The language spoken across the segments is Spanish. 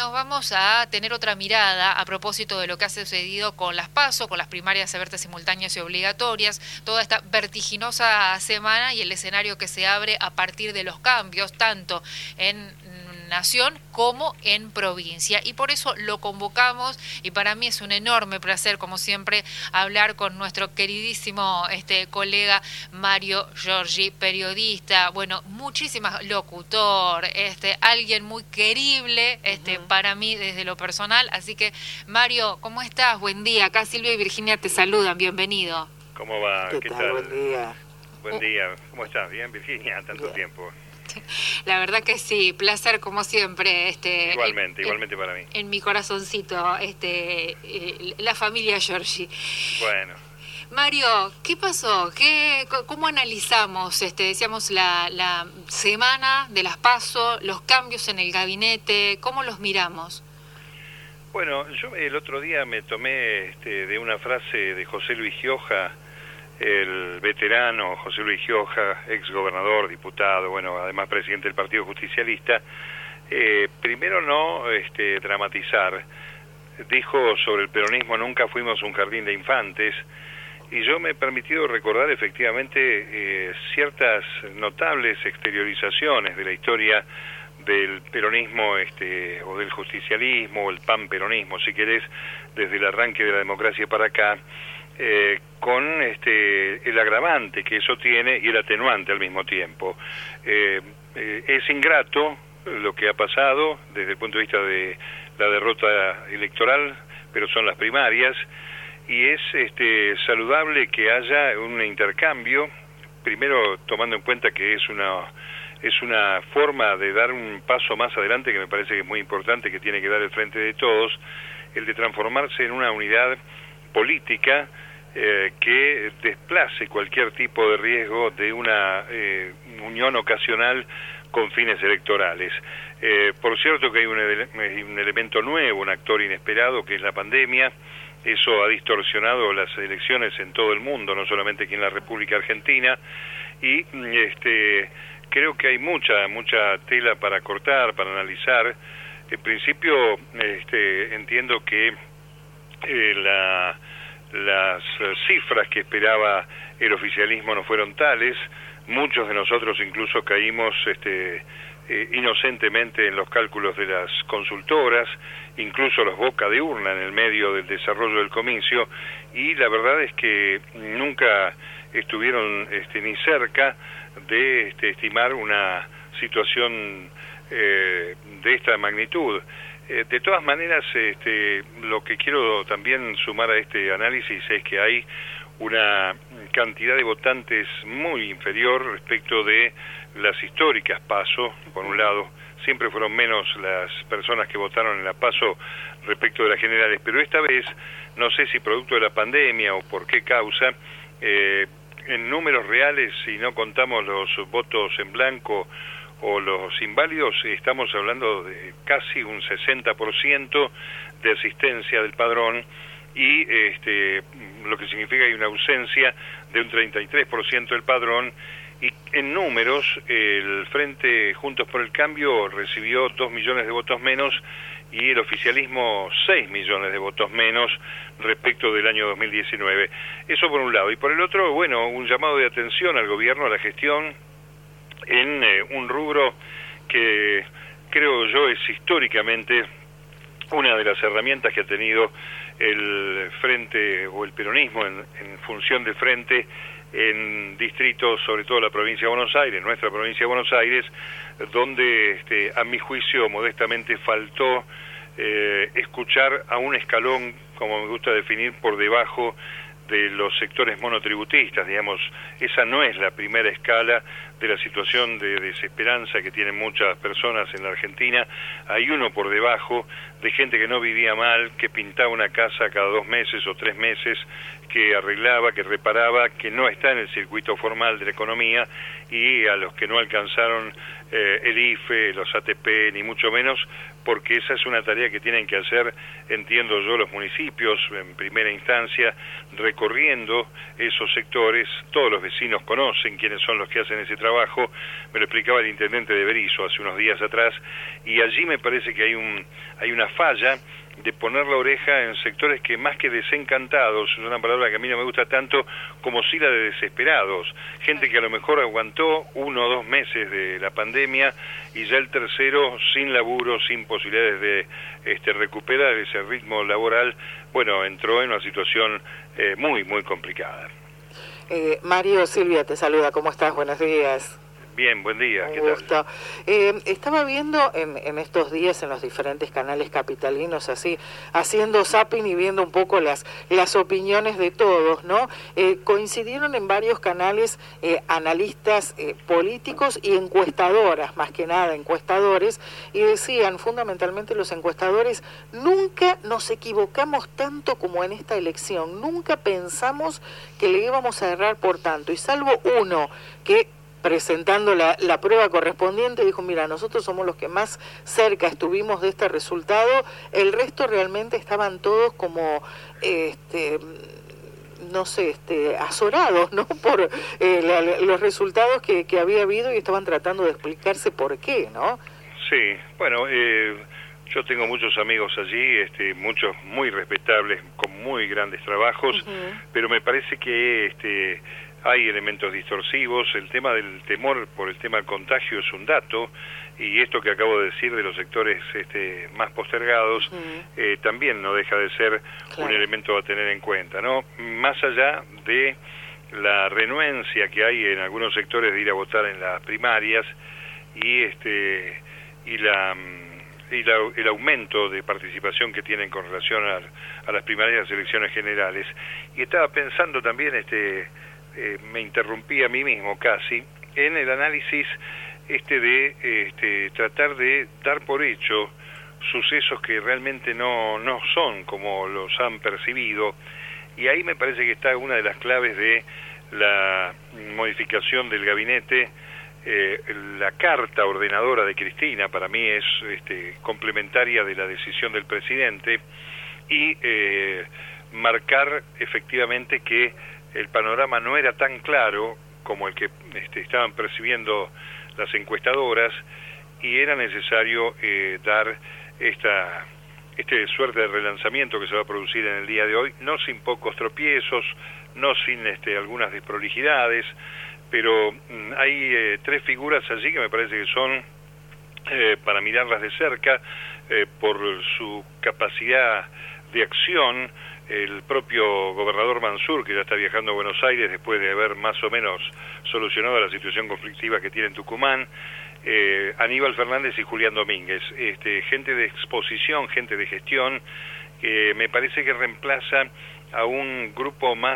nos vamos a tener otra mirada a propósito de lo que ha sucedido con las PASO, con las primarias abiertas, simultáneas y obligatorias, toda esta vertiginosa semana y el escenario que se abre a partir de los cambios, tanto en nación como en provincia, y por eso lo convocamos, y para mí es un enorme placer, como siempre, hablar con nuestro queridísimo colega Mario Giorgi, periodista, bueno, muchísimas, locutor, alguien muy querible para mí desde lo personal. Así que, Mario, ¿cómo estás? Buen día. Acá Silvia y Virginia te saludan, bienvenido. ¿Cómo va? ¿Qué tal? Buen día. Buen día. ¿Cómo estás? Bien, Virginia, tanto tiempo. La verdad que sí, placer como siempre. Igualmente para mí. En mi corazoncito, la familia Giorgi. Bueno. Mario, ¿qué pasó? ¿Cómo analizamos, decíamos, la semana de las PASO, los cambios en el gabinete? ¿Cómo los miramos? Bueno, yo el otro día me tomé de una frase de José Luis Gioja, el veterano José Luis Gioja, ex gobernador, diputado, bueno, además presidente del Partido Justicialista. Primero no dramatizar. Dijo sobre el peronismo: nunca fuimos un jardín de infantes. Y yo me he permitido recordar efectivamente ciertas notables exteriorizaciones de la historia del peronismo o del justicialismo, o el panperonismo, si querés, desde el arranque de la democracia para acá, con el agravante que eso tiene y el atenuante al mismo tiempo. Es ingrato lo que ha pasado desde el punto de vista de la derrota electoral, pero son las primarias, y es saludable que haya un intercambio, primero tomando en cuenta que es una forma de dar un paso más adelante que me parece que es muy importante, que tiene que dar el Frente de Todos, el de transformarse en una unidad política que desplace cualquier tipo de riesgo de una unión ocasional con fines electorales. Por cierto que hay un elemento nuevo, un actor inesperado, que es la pandemia. Eso ha distorsionado las elecciones en todo el mundo, no solamente aquí en la República Argentina, y creo que hay mucha tela para cortar, para analizar. En principio, entiendo que las cifras que esperaba el oficialismo no fueron tales. Muchos de nosotros incluso caímos inocentemente en los cálculos de las consultoras, incluso los boca de urna en el medio del desarrollo del comicio, y la verdad es que nunca estuvieron ni cerca de estimar una situación de esta magnitud. De todas maneras, lo que quiero también sumar a este análisis es que hay una cantidad de votantes muy inferior respecto de las históricas PASO. Por un lado, siempre fueron menos las personas que votaron en la PASO respecto de las generales, pero esta vez, no sé si producto de la pandemia o por qué causa, en números reales, si no contamos los votos en blanco o los inválidos, estamos hablando de casi un 60% de asistencia del padrón, y lo que significa que hay una ausencia de un 33% del padrón. Y en números, el Frente Juntos por el Cambio recibió 2 millones de votos menos y el oficialismo 6 millones de votos menos respecto del año 2019. Eso por un lado. Y por el otro, bueno, un llamado de atención al gobierno, a la gestión, en un rubro que creo yo es históricamente una de las herramientas que ha tenido el Frente o el peronismo en función del Frente en distritos, sobre todo la provincia de Buenos Aires, nuestra provincia de Buenos Aires, donde a mi juicio modestamente faltó escuchar a un escalón, como me gusta definir, por debajo de los sectores monotributistas. Digamos, esa no es la primera escala de la situación de desesperanza que tienen muchas personas en la Argentina. Hay uno por debajo de gente que no vivía mal, que pintaba una casa cada 2 meses o 3 meses, que arreglaba, que reparaba, que no está en el circuito formal de la economía, y a los que no alcanzaron el IFE, los ATP, ni mucho menos, porque esa es una tarea que tienen que hacer, entiendo yo, los municipios en primera instancia, recorriendo esos sectores. Todos los vecinos conocen quiénes son los que hacen ese trabajo, me lo explicaba el intendente de Berisso hace unos días atrás, y allí me parece que hay una falla de poner la oreja en sectores que más que desencantados, es una palabra que a mí no me gusta tanto, como sí la de desesperados, gente que a lo mejor aguantó 1 o 2 meses de la pandemia y ya el tercero sin laburo, sin posibilidades de recuperar ese ritmo laboral, bueno, entró en una situación muy, muy complicada. Mario, Silvia te saluda, ¿cómo estás? Buenos días. Bien, buen día, ¿qué tal? Estaba viendo en estos días en los diferentes canales capitalinos, así, haciendo zapping y viendo un poco las opiniones de todos, ¿no? Coincidieron en varios canales analistas políticos y encuestadoras, más que nada encuestadores, y decían fundamentalmente los encuestadores: nunca nos equivocamos tanto como en esta elección, nunca pensamos que le íbamos a errar por tanto, y salvo uno que presentando la prueba correspondiente dijo: mira, nosotros somos los que más cerca estuvimos de este resultado, el resto realmente estaban todos como no sé, azorados, ¿no? Por los resultados que había habido, y estaban tratando de explicarse por qué, ¿no? Sí, bueno, yo tengo muchos amigos allí, muchos muy respetables, con muy grandes trabajos, pero me parece que hay elementos distorsivos. El tema del temor por el tema del contagio es un dato, y esto que acabo de decir de los sectores más postergados también no deja de ser un elemento a tener en cuenta, ¿no? Más allá de la renuencia que hay en algunos sectores de ir a votar en las primarias y el aumento de participación que tienen con relación a las primarias y las elecciones generales. Y estaba pensando también, me interrumpí a mí mismo casi, en el análisis de tratar de dar por hecho sucesos que realmente no son como los han percibido, y ahí me parece que está una de las claves de la modificación del gabinete. La carta ordenadora de Cristina para mí es complementaria de la decisión del presidente, y marcar efectivamente que el panorama no era tan claro como el que estaban percibiendo las encuestadoras, y era necesario dar esta suerte de relanzamiento que se va a producir en el día de hoy, no sin pocos tropiezos, no sin algunas desprolijidades, pero hay 3 figuras allí que me parece que son para mirarlas de cerca por su capacidad de acción. El propio gobernador Mansur, que ya está viajando a Buenos Aires después de haber más o menos solucionado la situación conflictiva que tiene en Tucumán, Aníbal Fernández y Julián Domínguez, gente de exposición, gente de gestión, que me parece que reemplaza a un grupo más,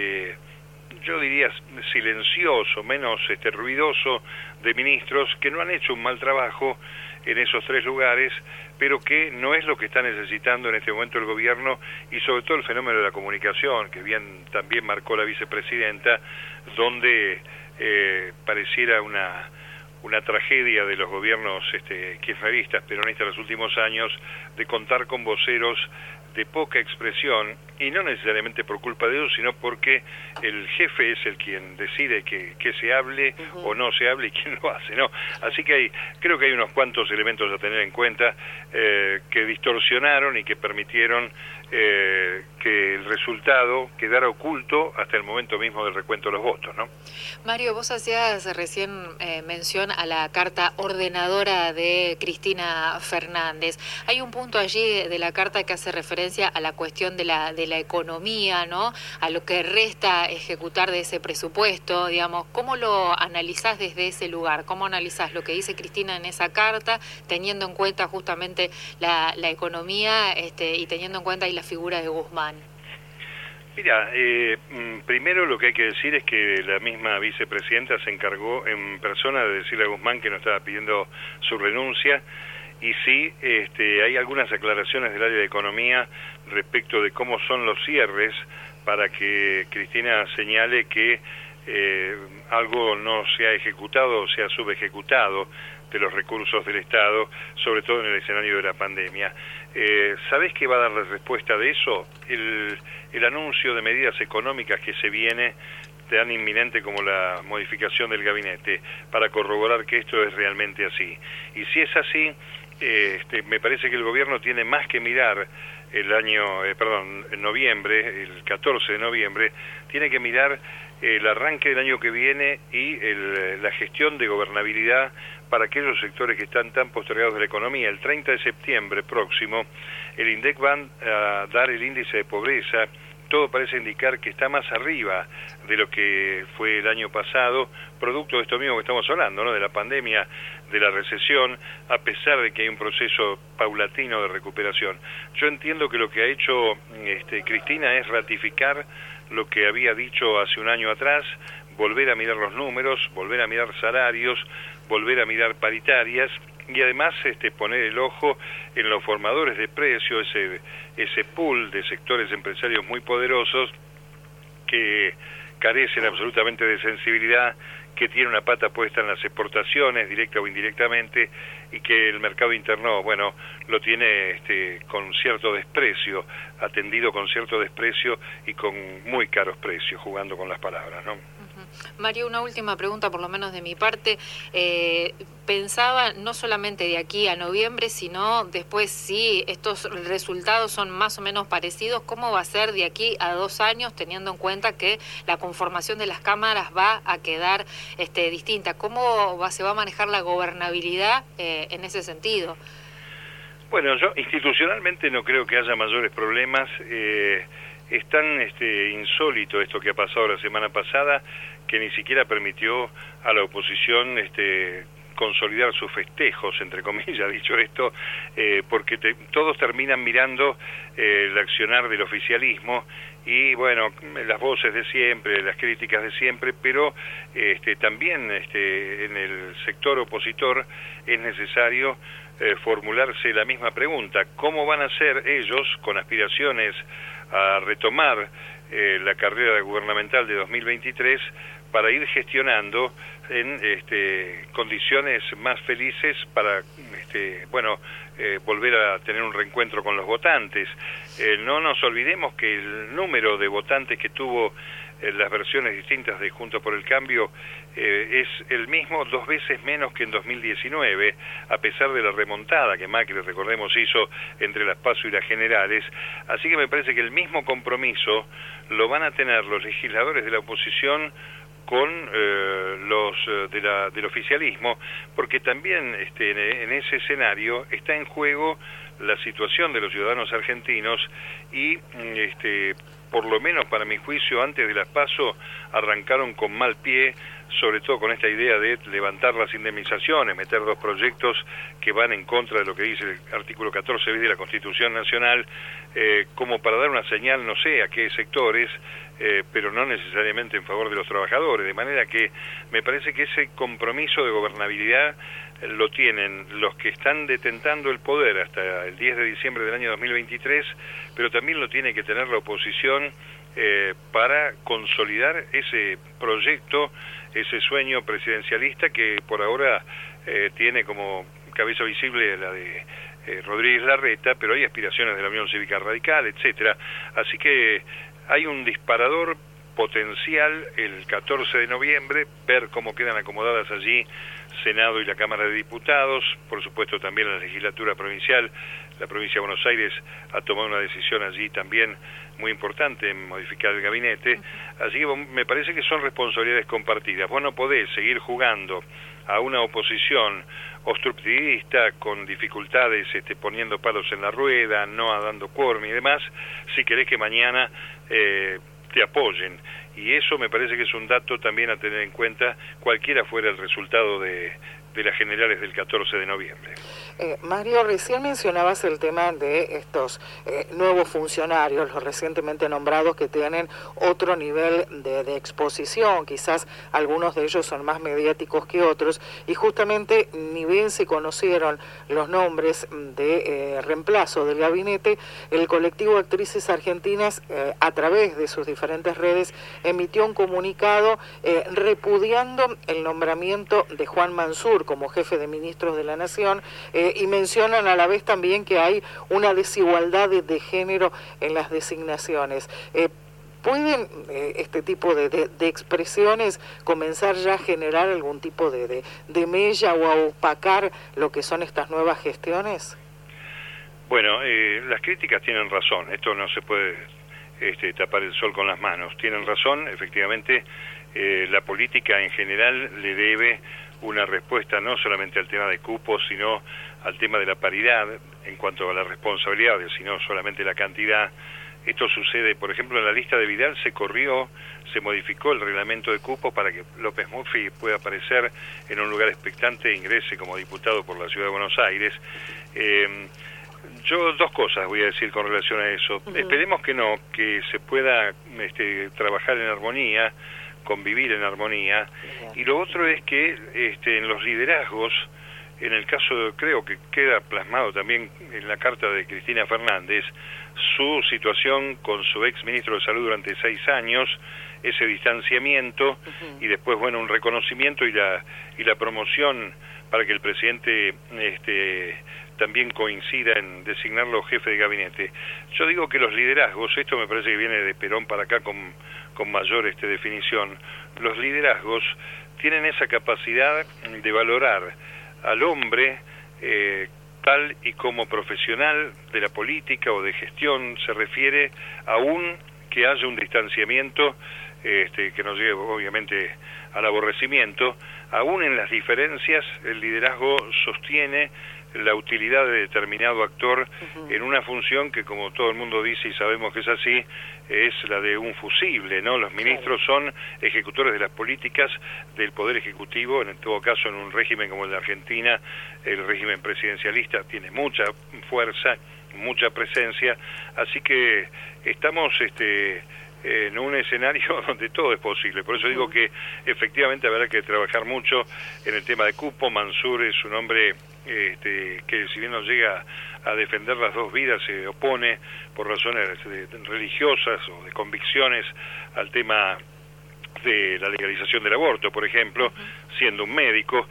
yo diría silencioso, menos ruidoso, de ministros que no han hecho un mal trabajo en esos 3 lugares, pero que no es lo que está necesitando en este momento el gobierno, y sobre todo el fenómeno de la comunicación, que bien también marcó la vicepresidenta, donde pareciera una tragedia de los gobiernos kirchneristas, peronistas de los últimos años, de contar con voceros de poca expresión, y no necesariamente por culpa de ellos, sino porque el jefe es el quien decide que se hable o no se hable, y quién lo hace, ¿no? Así que creo que hay unos cuantos elementos a tener en cuenta que distorsionaron y que permitieron que el resultado quedara oculto hasta el momento mismo del recuento de los votos, ¿no? Mario, vos hacías recién mención a la carta ordenadora de Cristina Fernández. Hay un punto allí de la carta que hace referencia a la cuestión de la economía, ¿no? A lo que resta ejecutar de ese presupuesto, digamos. ¿Cómo lo analizás desde ese lugar? ¿Cómo analizás lo que dice Cristina en esa carta, teniendo en cuenta justamente la economía y teniendo en cuenta ahí la figura de Guzmán? Mira, primero lo que hay que decir es que la misma vicepresidenta se encargó en persona de decirle a Guzmán que no estaba pidiendo su renuncia, y sí, hay algunas aclaraciones del área de economía respecto de cómo son los cierres, para que Cristina señale que algo no se ha ejecutado o se ha subejecutado de los recursos del Estado, sobre todo en el escenario de la pandemia. ¿Sabés qué va a dar la respuesta de eso? El anuncio de medidas económicas que se viene tan inminente como la modificación del gabinete, para corroborar que esto es realmente así. Y si es así, me parece que el gobierno tiene más que mirar en noviembre, el 14 de noviembre, tiene que mirar el arranque del año que viene y la gestión de gobernabilidad para aquellos sectores que están tan postergados de la economía. El 30 de septiembre próximo, el INDEC va a dar el índice de pobreza. Todo parece indicar que está más arriba de lo que fue el año pasado, producto de esto mismo que estamos hablando, ¿no? De la pandemia, de la recesión, a pesar de que hay un proceso paulatino de recuperación. Yo entiendo que lo que ha hecho Cristina es ratificar lo que había dicho hace un año atrás, volver a mirar los números, volver a mirar salarios, volver a mirar paritarias, y además poner el ojo en los formadores de precios, ese pool de sectores empresarios muy poderosos que carecen absolutamente de sensibilidad, que tiene una pata puesta en las exportaciones, directa o indirectamente, y que el mercado interno, bueno, lo tiene con cierto desprecio, atendido con cierto desprecio y con muy caros precios, jugando con las palabras, ¿no? Mario, una última pregunta, por lo menos de mi parte. Pensaba no solamente de aquí a noviembre, sino después, si estos resultados son más o menos parecidos, ¿cómo va a ser de aquí a 2 años, teniendo en cuenta que la conformación de las cámaras va a quedar distinta? ¿Cómo se va a manejar la gobernabilidad en ese sentido? Bueno, yo institucionalmente no creo que haya mayores problemas. Es tan insólito esto que ha pasado la semana pasada, que ni siquiera permitió a la oposición consolidar sus festejos, entre comillas, dicho esto, porque todos terminan mirando el accionar del oficialismo y, bueno, las voces de siempre, las críticas de siempre, pero también en el sector opositor es necesario formularse la misma pregunta: ¿cómo van a ser ellos, con aspiraciones a retomar la carrera gubernamental de 2023, para ir gestionando en condiciones más felices para volver a tener un reencuentro con los votantes? No nos olvidemos que el número de votantes que tuvo las versiones distintas de Juntos por el Cambio es el mismo, 2 veces menos que en 2019, a pesar de la remontada que Macri, recordemos, hizo entre las PASO y las generales. Así que me parece que el mismo compromiso lo van a tener los legisladores de la oposición con los del oficialismo, porque también en ese escenario está en juego la situación de los ciudadanos argentinos y por lo menos para mi juicio, antes de las PASO arrancaron con mal pie, sobre todo con esta idea de levantar las indemnizaciones, meter 2 proyectos que van en contra de lo que dice el artículo 14 bis de la Constitución Nacional, como para dar una señal, no sé a qué sectores, pero no necesariamente en favor de los trabajadores, de manera que me parece que ese compromiso de gobernabilidad lo tienen los que están detentando el poder hasta el 10 de diciembre del año 2023, pero también lo tiene que tener la oposición para consolidar ese proyecto, ese sueño presidencialista que por ahora tiene como cabeza visible la de Rodríguez Larreta, pero hay aspiraciones de la Unión Cívica Radical, etcétera. Así que hay un disparador potencial el 14 de noviembre, ver cómo quedan acomodadas allí Senado y la Cámara de Diputados, por supuesto también la legislatura provincial. La provincia de Buenos Aires ha tomado una decisión allí también muy importante en modificar el gabinete, así que me parece que son responsabilidades compartidas. Vos no podés seguir jugando a una oposición obstructivista, con dificultades, poniendo palos en la rueda, no dando quórum y demás, si querés que mañana te apoyen. Y eso me parece que es un dato también a tener en cuenta, cualquiera fuera el resultado de las generales del 14 de noviembre. Mario, recién mencionabas el tema de estos nuevos funcionarios, los recientemente nombrados, que tienen otro nivel de exposición, quizás algunos de ellos son más mediáticos que otros, y justamente ni bien se conocieron los nombres de reemplazo del gabinete, el colectivo Actrices Argentinas, a través de sus diferentes redes, emitió un comunicado repudiando el nombramiento de Juan Mansur Mansur como jefe de ministros de la Nación, y mencionan a la vez también que hay una desigualdad de género en las designaciones. ¿Pueden este tipo de expresiones comenzar ya a generar algún tipo de mella o a opacar lo que son estas nuevas gestiones? Bueno, las críticas tienen razón, esto no se puede tapar el sol con las manos, tienen razón, efectivamente la política en general le debe una respuesta no solamente al tema de cupos, sino al tema de la paridad en cuanto a las responsabilidades, sino solamente la cantidad. Esto sucede, por ejemplo, en la lista de Vidal se modificó el reglamento de cupos para que López Murphy pueda aparecer en un lugar expectante e ingrese como diputado por la Ciudad de Buenos Aires. Yo dos cosas voy a decir con relación a eso. Esperemos que no, que se pueda trabajar en armonía, convivir en armonía. Y lo otro es que en los liderazgos, en el caso, creo que queda plasmado también en la carta de Cristina Fernández, su situación con su ex ministro de Salud durante 6 años, ese distanciamiento y después, bueno, un reconocimiento y la promoción para que el presidente también coincida en designarlo jefe de gabinete. Yo digo que los liderazgos, esto me parece que viene de Perón para acá con mayor definición, los liderazgos tienen esa capacidad de valorar al hombre tal y como profesional de la política o de gestión se refiere, aún que haya un distanciamiento que nos lleve obviamente al aborrecimiento, aún en las diferencias el liderazgo sostiene la utilidad de determinado actor en una función que, como todo el mundo dice y sabemos que es así, es la de un fusible, ¿no? Los ministros son ejecutores de las políticas del Poder Ejecutivo, en todo caso en un régimen como el de Argentina, el régimen presidencialista tiene mucha fuerza, mucha presencia, así que estamos en un escenario donde todo es posible. Por eso digo que efectivamente habrá que trabajar mucho en el tema de cupo. Mansur es un hombre que si bien no llega a defender las dos vidas, se opone por razones religiosas o de convicciones al tema de la legalización del aborto, por ejemplo, siendo un médico.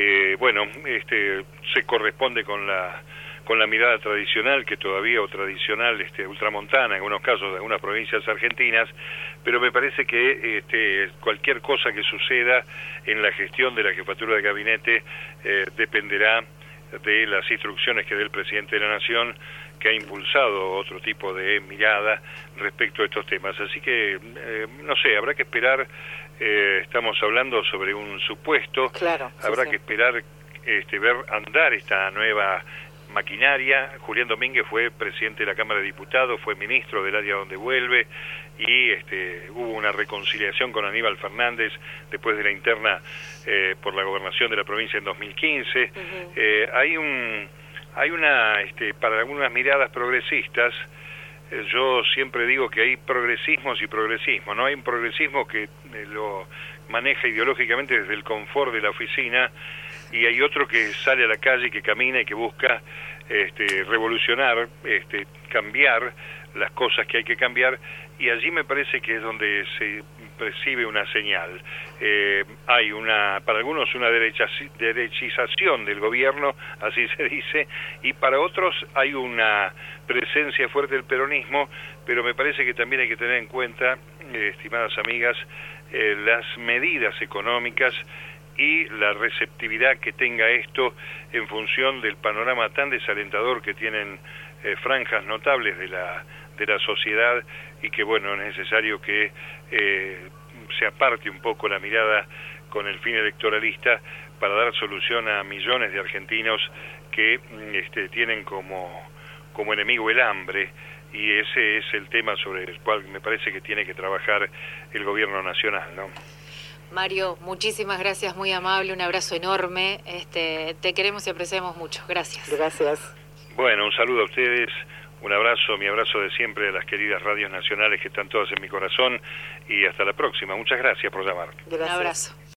Se corresponde con la mirada tradicional, que todavía, o tradicional ultramontana, en algunos casos de algunas provincias argentinas, pero me parece que cualquier cosa que suceda en la gestión de la jefatura de gabinete dependerá de las instrucciones que dé el presidente de la Nación, que ha impulsado otro tipo de mirada respecto a estos temas. Así que, no sé, habrá que esperar, estamos hablando sobre un supuesto, claro, habrá que esperar ver andar esta nueva maquinaria. Julián Domínguez fue presidente de la Cámara de Diputados, fue ministro del área donde vuelve, y hubo una reconciliación con Aníbal Fernández después de la interna por la gobernación de la provincia en 2015. Hay una, para algunas miradas progresistas, yo siempre digo que hay progresismos y progresismo, ¿no? Hay un progresismo que lo maneja ideológicamente desde el confort de la oficina, y hay otro que sale a la calle, que camina y que busca revolucionar, cambiar las cosas que hay que cambiar, y allí me parece que es donde se percibe una señal. Hay para algunos una derechización del gobierno, así se dice, y para otros hay una presencia fuerte del peronismo, pero me parece que también hay que tener en cuenta, estimadas amigas, las medidas económicas y la receptividad que tenga esto en función del panorama tan desalentador que tienen franjas notables de la sociedad, y que, bueno, es necesario que se aparte un poco la mirada con el fin electoralista para dar solución a millones de argentinos que tienen como enemigo el hambre, y ese es el tema sobre el cual me parece que tiene que trabajar el gobierno nacional, ¿no? Mario, muchísimas gracias, muy amable, un abrazo enorme, te queremos y apreciamos mucho, gracias. Gracias. Bueno, un saludo a ustedes, un abrazo, mi abrazo de siempre a las queridas radios nacionales que están todas en mi corazón, y hasta la próxima. Muchas gracias por llamar. Gracias. Un abrazo.